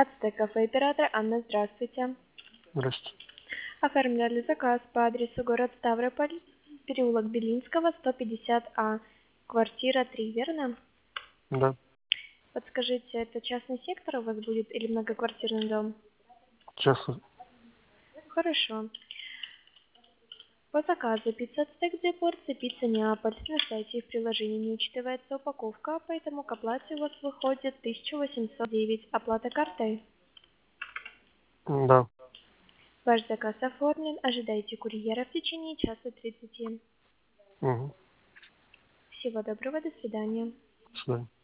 Ацтек кафе, оператор Анна, здравствуйте. Здрасте. Оформляли заказ по адресу город Ставрополь, переулок Белинского, 150А, квартира 3, верно? Да. Подскажите, это частный сектор у вас будет или многоквартирный дом? Сейчас. Хорошо. По заказу пицца Ацтек 2 порции, пицца Неаполь. На сайте и в приложении не учитывается упаковка, поэтому к оплате у вас выходит 1809. Оплата картой. Да. Ваш заказ оформлен. Ожидайте курьера в течение часа 30. Угу. Всего доброго, до свидания. До свидания.